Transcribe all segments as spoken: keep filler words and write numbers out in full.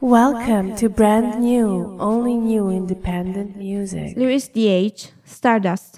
Welcome to brand new, only new independent music. Louis D H, Stardust.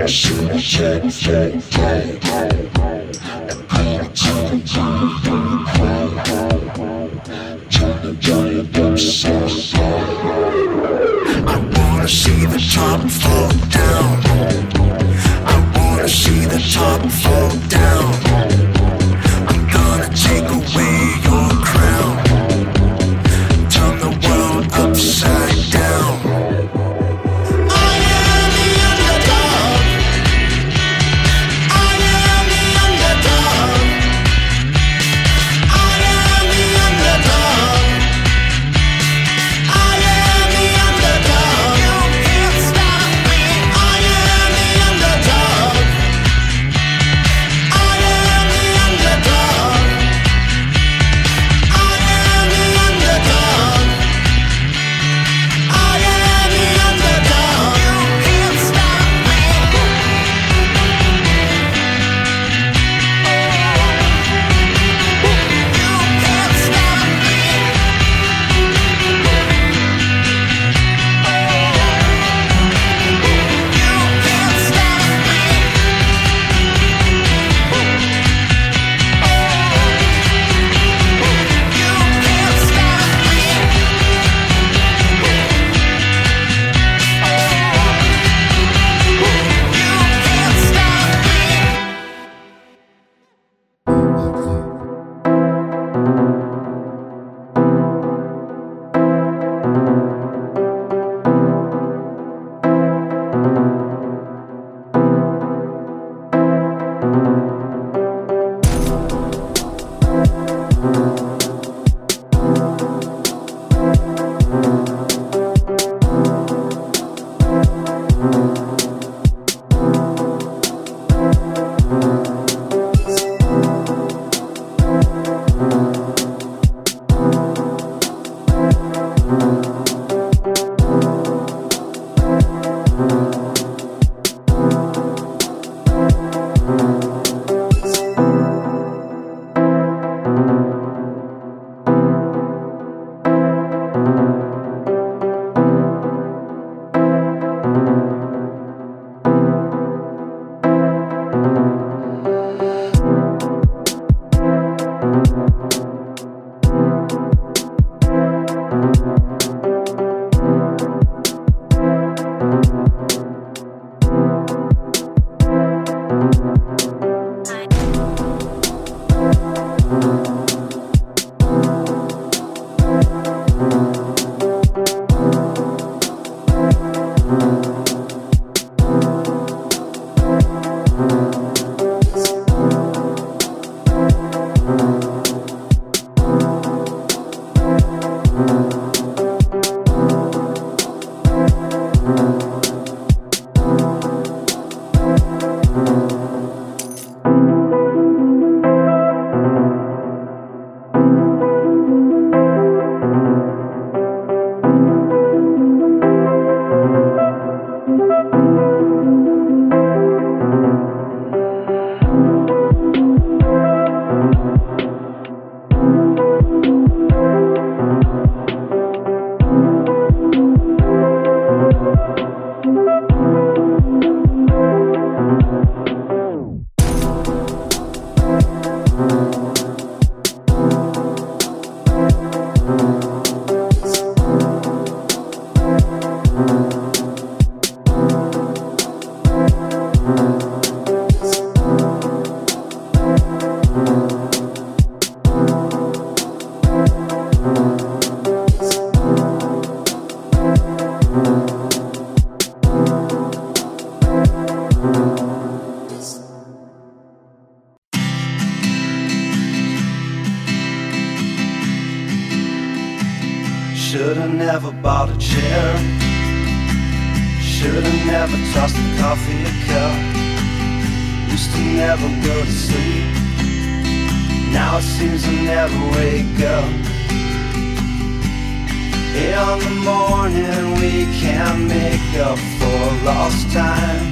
Should've never bought a chair. Should've never tossed a coffee a cup. Used to never go to sleep. Now it seems I never wake up. In the morning we can't make up for lost time.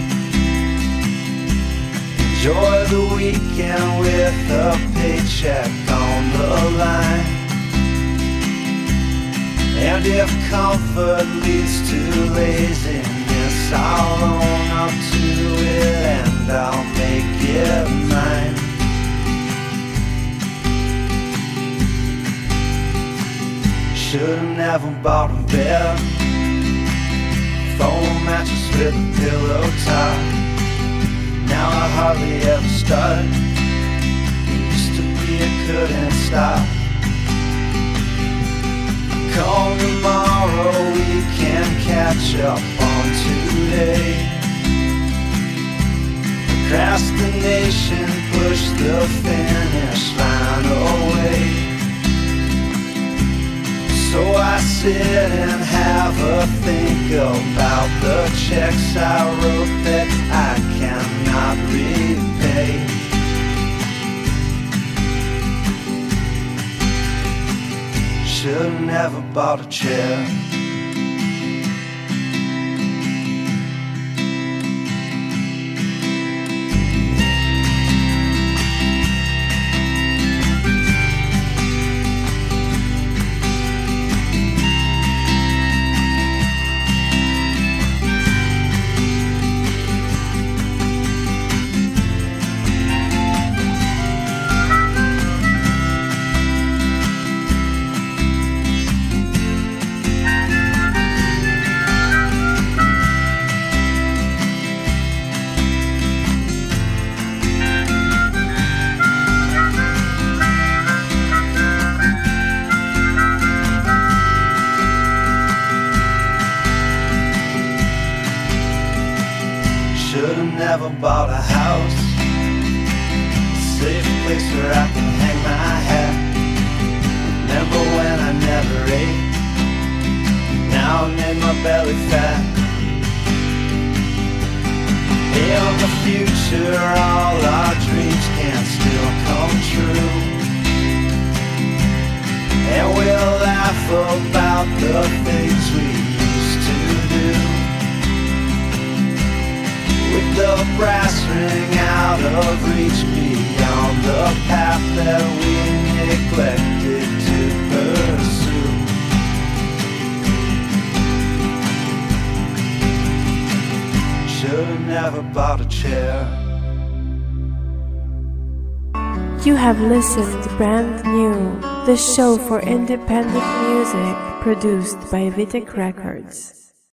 Enjoy the weekend with a paycheck on the line. And if comfort leads to laziness, I'll own up to it and I'll make it mine. Should've never bought a bed, foam mattress with a pillow top. Now I hardly ever start. Used to be I couldn't stop. Call tomorrow, we can catch up on today. Procrastination pushed the finish line away. So I sit and have a think about the checks I wrote that I cannot repay. Should've never bought a chair. Should've never bought a house, a safe place where I can hang my hat. Remember when I never ate, now I made my belly fat. In the future all our dreams can still come true, and we'll laugh about the things we used to do. With the brass ring out of reach, beyond the path that we neglected to pursue. Should've never bought a chair. You have listened to Brand New, the show for independent music produced by Vitek Records.